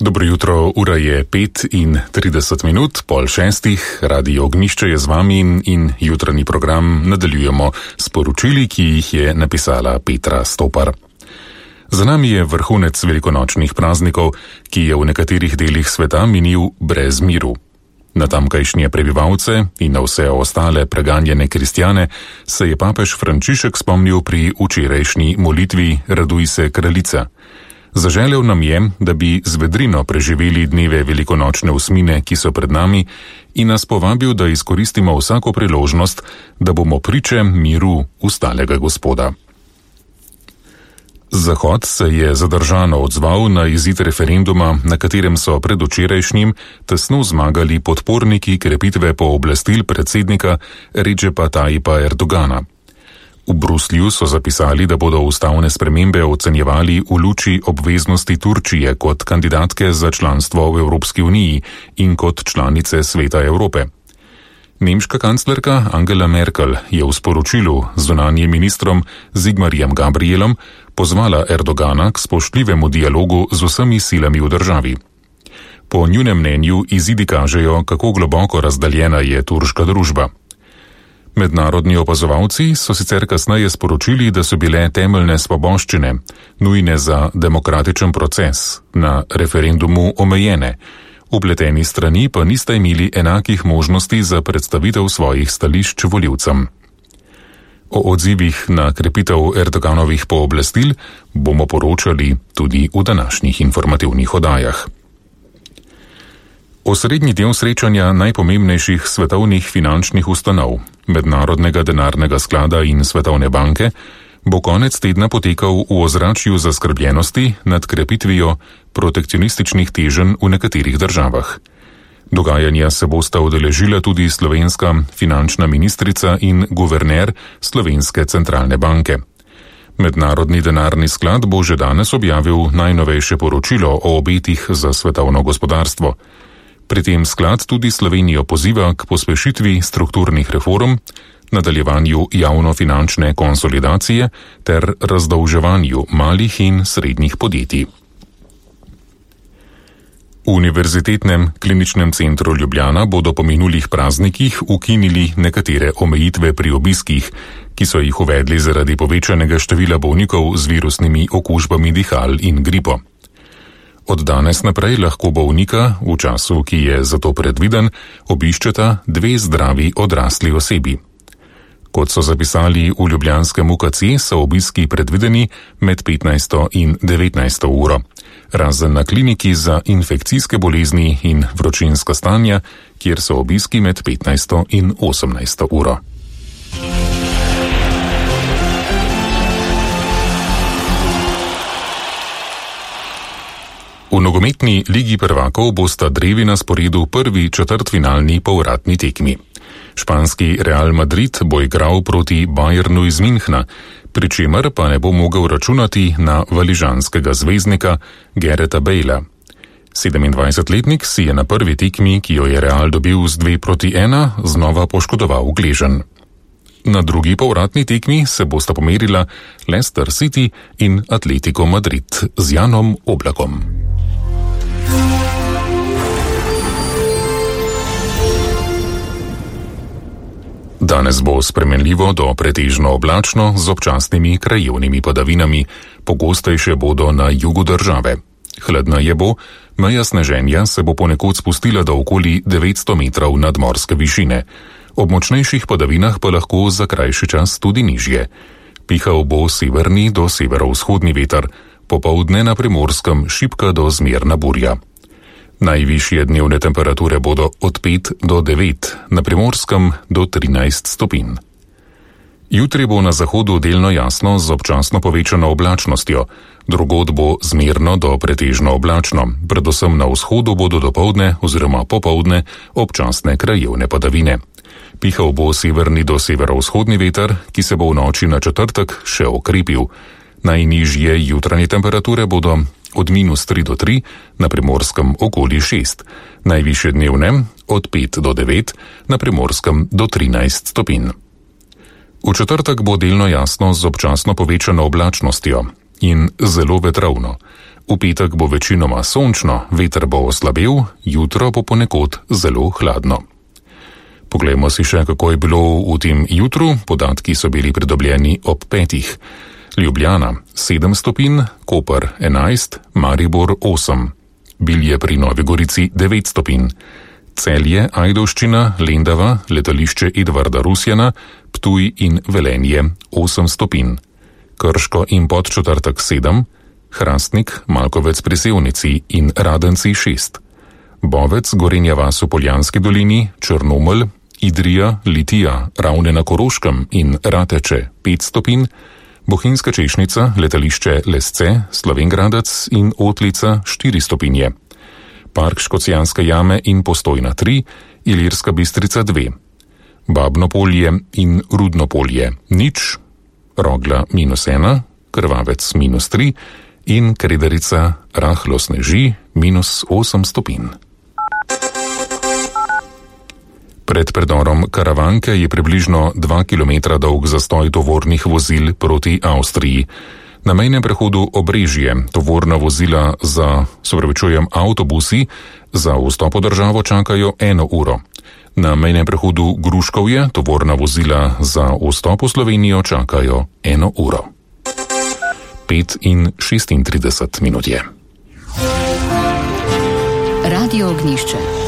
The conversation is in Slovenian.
Dobro jutro, ura je 5:30, 5:30, Radio Ognjišče je z vami in jutranji program nadaljujemo s poročili, ki jih je napisala Petra Stopar. Za nami je vrhunec velikonočnih praznikov, ki je v nekaterih delih sveta minil brez miru. Na tamkajšnje prebivalce in na vse ostale preganjene kristjane se je papež Frančišek spomnil pri včerajšnji molitvi Raduj se, kraljica. Zaželel nam je, da bi z vedrino preživeli dneve velikonočne osmine, ki so pred nami, in nas povabil, da izkoristimo vsako priložnost, da bomo priče miru ustalega Gospoda. Zahod se je zadržano odzval na izid referenduma, na katerem so predvčerajšnjim tesno zmagali podporniki krepitve pooblastil predsednika Redžepa Tayyipa Erdogana. V Bruslju so zapisali, da bodo ustavne spremembe ocenjevali v luči obveznosti Turčije kot kandidatke za članstvo v Evropski uniji in kot članice Sveta Evrope. Nemška kanclerka Angela Merkel je v sporočilu z zunanjim ministrom Sigmarjem Gabrielom pozvala Erdogana k spoštljivemu dialogu z vsemi silami v državi. Po njunem mnenju izidi kažejo, kako globoko razdaljena je turška družba. Mednarodni opazovalci so sicer kasneje sporočili, da so bile temeljne svoboščine, nujne za demokratičen proces, na referendumu omejene. Vpleteni strani pa nista imeli enakih možnosti za predstavitev svojih stališč volivcem. O odzivih na krepitev Erdoganovih pooblastil bomo poročali tudi v današnjih informativnih oddajah. Osrednji del srečanja najpomembnejših svetovnih finančnih ustanov, Mednarodnega denarnega sklada in Svetovne banke, bo konec tedna potekal v ozračju zaskrbljenosti nad krepitvijo protekcionističnih teženj v nekaterih državah. Dogajanja se bosta udeležila tudi slovenska finančna ministrica in guverner Slovenske centralne banke. Mednarodni denarni sklad bo že danes objavil najnovejše poročilo o obetih za svetovno gospodarstvo. Pri tem sklad tudi Slovenijo poziva k pospešitvi strukturnih reform, nadaljevanju javnofinančne konsolidacije ter razdolževanju malih in srednjih podjetij. V Univerzitetnem kliničnem centru Ljubljana bodo po minulih praznikih ukinili nekatere omejitve pri obiskih, ki so jih uvedli zaradi povečanega števila bolnikov z virusnimi okužbami dihal in gripo. Od danes naprej lahko bolnika, v času, ki je za to predviden, obiščeta 2 zdravi odrasli osebi. Kot so zapisali v ljubljanskem UKC, so obiski predvideni med 15. in 19. uro, razen na kliniki za infekcijske bolezni in vročinska stanja, kjer so obiski med 15. in 18. uro. V nogometni ligi prvakov bosta drevi na sporedu prvi četrtfinalni povratni tekmi. Španski Real Madrid bo igral proti Bayernu iz Münchna, pri čemer pa ne bo mogel računati na valižanskega zvezdnika Gareta Balea. 27-letnik si je na prvi tekmi, ki jo je Real dobil z 2:1, znova poškodoval gleženj. Na drugi povratni tekmi se bosta pomerila Leicester City in Atletico Madrid z Janom Oblakom. Danes bo spremenljivo do pretežno oblačno z občasnimi krajevnimi padavinami, pogostejše bodo na jugu države. Hladneje bo, meja sneženja se bo ponekod spustila do okoli 900 metrov nadmorske višine. Ob močnejših padavinah pa lahko za krajši čas tudi nižje. Pihal bo severni do severovzhodni veter, popoldne na Primorskem šibka do zmerna burja. Najvišje dnevne temperature bodo od 5 do 9, na Primorskem do 13 stopinj. Jutri bo na zahodu delno jasno z občasno povečano oblačnostjo, drugod bo zmerno do pretežno oblačno, predvsem na vzhodu bodo dopoldne oziroma popoldne občasne krajevne padavine. Pihal bo severni do severovzhodni veter, ki se bo v noči na četrtek še okrepil. Najnižje jutranje temperature bodo od -3 do 3, na Primorskem okoli 6, najvišje dnevne od 5 do 9, na Primorskem do 13 stopinj. V četrtek bo delno jasno z občasno povečano oblačnostjo in zelo vetrovno. V petek bo večinoma sončno, veter bo oslabel, jutro bo ponekod zelo hladno. Poglejmo si še, kako je bilo v tem jutru. Podatki so bili pridobljeni ob 5. Ljubljana 7 stopinj, Koper 11, Maribor 8, Bilje pri Novi Gorici 9 stopinj, Celje, Ajdovščina, Lendava, letališče Edvarda Rusjana, Ptuj in Velenje 8 stopinj, Krško in Podčetrtek 7, Hrastnik, Malkovec pri Sevnici in Radenci 6, Bovec, Gorenja vas v Poljanski dolini, Črnomelj, Idrija, Litija, Ravne na Koroškem in Rateče 5 stopinj, Bohinjska Češnica, letališče Lesce, Slovenjgradec in Otlica 4 stopinje, Park Škocjanske jame in Postojna 3, Ilirska Bistrica 2, Babno polje in Rudno polje 0, Rogla -1, Krvavec -3 in Kredarica rahlo sneži -8 stopinj. Pred predorom Karavanke je približno 2 km dolg zastoj tovornih vozil proti Avstriji. Na mejnem prehodu Obrežje tovorna vozila avtobusi za vstop v državo čakajo 1 uro. Na mejnem prehodu Gruškovje tovorna vozila za vstop v Slovenijo čakajo 1 uro. 5:36 je. Radio Ognjišče.